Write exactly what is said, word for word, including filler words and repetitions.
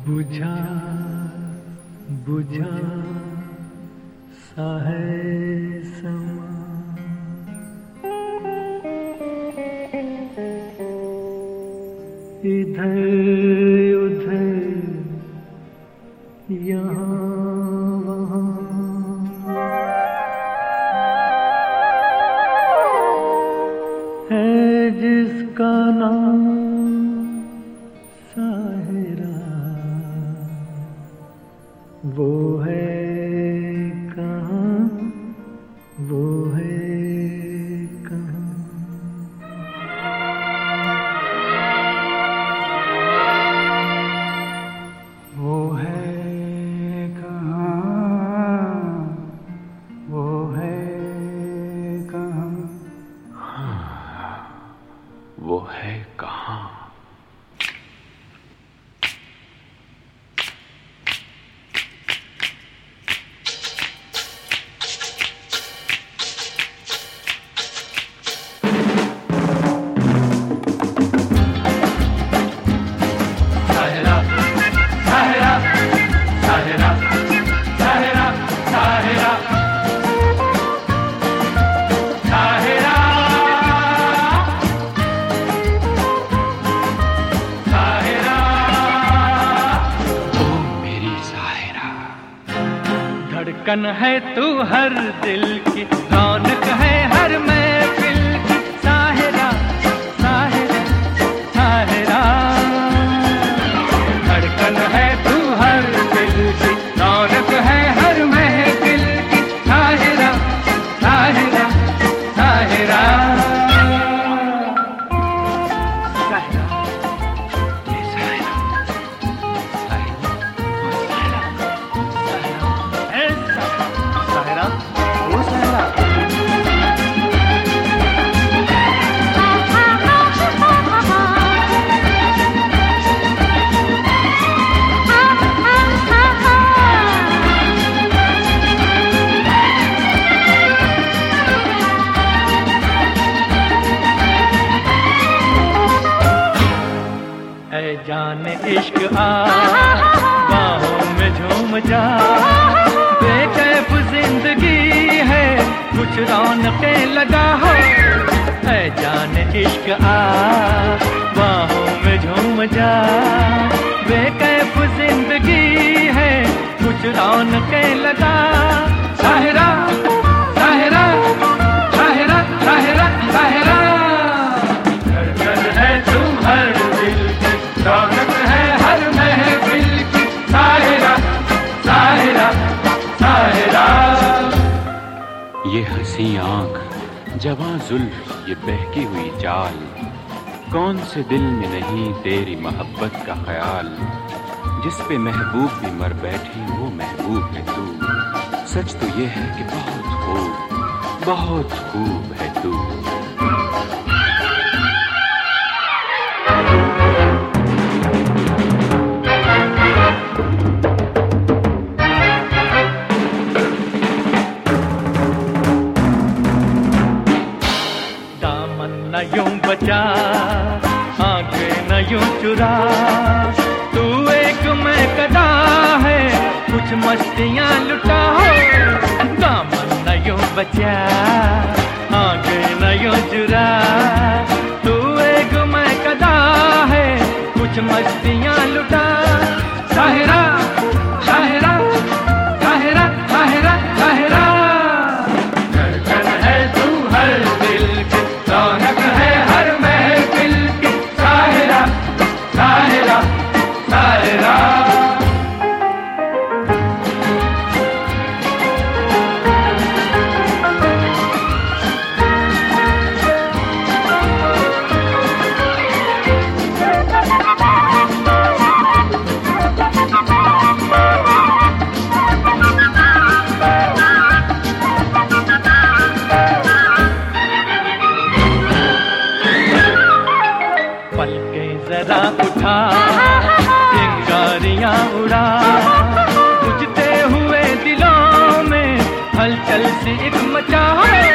बुझा बुझा सा है समा, इधर उधर यहाँ वहाँ, है जिसका नाम साहिरा, वो है कहाँ, वो है कहाँ। वो है कहाँ, वो है कहाँ, वो है कहाँ। धड़कन है तू हर दिल की, रौनक है हर महफिल की, साहिरा साहिरा साहिरा। धड़कन है तू हर दिल की, रौनक है हर महफिल की, साहिरा साहिरा साहिरा साहिरा। जाने इश्क आ बाहों में झूम जा, बेकैफ जिंदगी है कुछ रौनकें लगा हो। ऐ जाने इश्क आ बाहों में झूम जा, बेकैफ जिंदगी है कुछ रौनकें लगा। साहिरा साहिरा साहिरा साहिरा साहिरा। धड़कन है तू हर दिल की, रौनक है हर महफिल की, साहिरा साहिरा साहिरा। ये हंसी आंख, जवां जुल्फ, ये बहकी हुई चाल, कौन से दिल में नहीं तेरी मोहब्बत का ख्याल। जिस पे महबूब भी मर बैठी वो महबूब है तू। सच तो ये है कि बहुत खूब, बहुत खूब है तू। न यूं बचा, आंखें न यूं चुरा, तू एक मैं कदा है कुछ मस्तियां लुटा हो। दामन न यूं बचा, आंखें न यूं चुरा, तू एक मैं कदा है कुछ मस्तियां लुटा। साहिरा साहिरा साहिरा साहिरा साहिरा। धड़कन है तू हर दिल की, रौनक है हर महफिल की, साहिरा साहिरा साहिरा। जरा उठा चिंगारियां उड़ा, बुझते हुए दिलों में हलचल सी एक मचा।